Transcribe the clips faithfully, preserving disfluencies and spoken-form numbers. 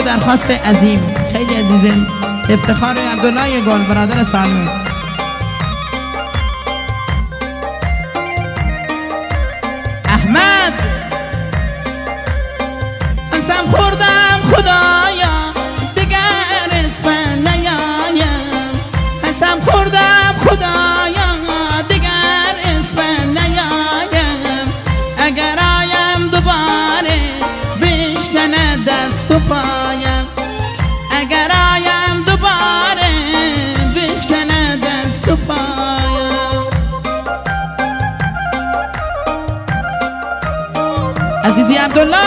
درخواست عظیم خیلی عزیزه، افتخار عبدالله گل برادر سالم. احمد قسم خوردم خدایا دیگر اسم نیایم، قسم خوردم خدایا دیگر اسم نیایم، اگر آیم دوباره بشکنه دست و پایم، اگر آیم دوباره بشکنه دست و پایم. عزیزی عبدالله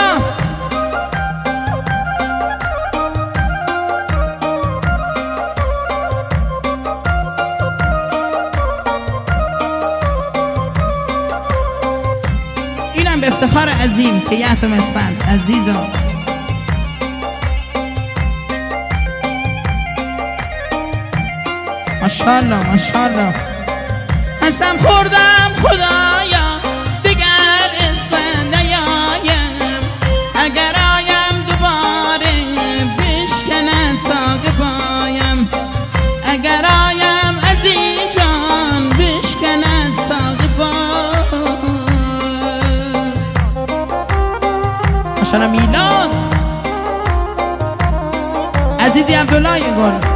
اینم به افتخار عظیم که یحتم اسفند عزیزم. ماشاءالله ماشاءالله. قسم خوردم خدایا دیگر اسم نیایم، اگر آیم دوباره بشکنن ساق پایم، اگر آیم عزیز جان بشکنن ساق پایم. ماشاءالله میلاد عزیزی عبدالله گل.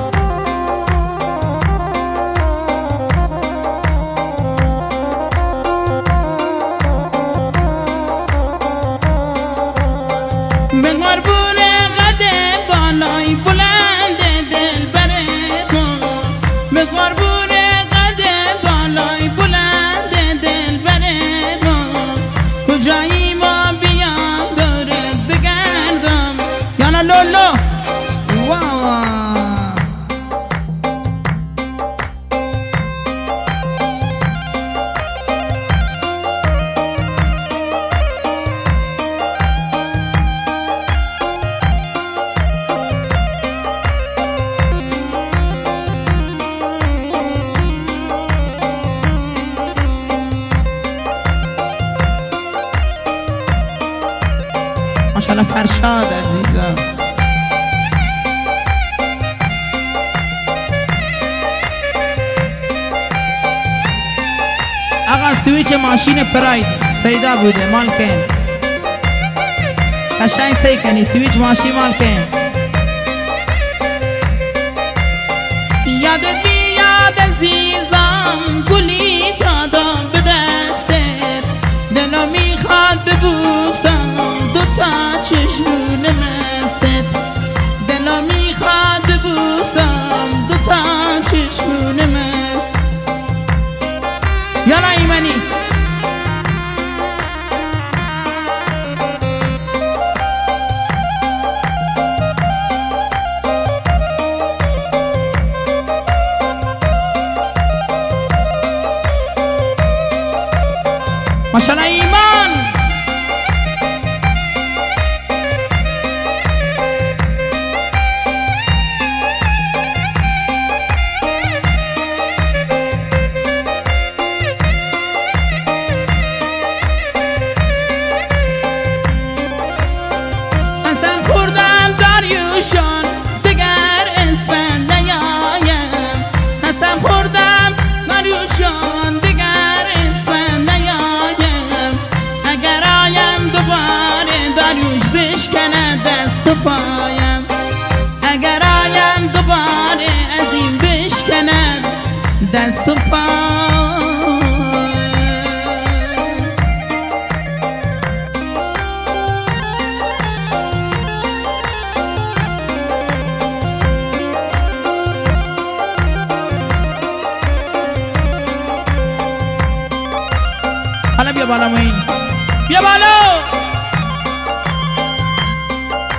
به قربون قد بالای بلند دل بره ما، به قربون قد بالای بلند دل بره ما، کجایی ما بیام دورت بگردم یانا لولو واو. ماشاءالله فرشاد عزیزم. آقا سویچ ماشین پراید پیدا بوده مالکن، قشنگ سی کنی سویچ ماشین مالکن. یادت بیاد عزیزم گلی دادم به دستت، دلو میخواد ببوسم دوتا چشمون مستت، دلو میخواد ببوسم دوتا چشمون مست. یالا ایمانی ماشاءالله ایمان. قسم خوردم داریوشان دیگر اسم نیایم، قسم خوردم داریوشان دیگر اسم نیایم، اگر آیم دوباره داریوش بشکنه دست و پایم، اگر آیم دوباره از این بشکنه دست و پایم. حالا بیا بالا موین، بیا بالا.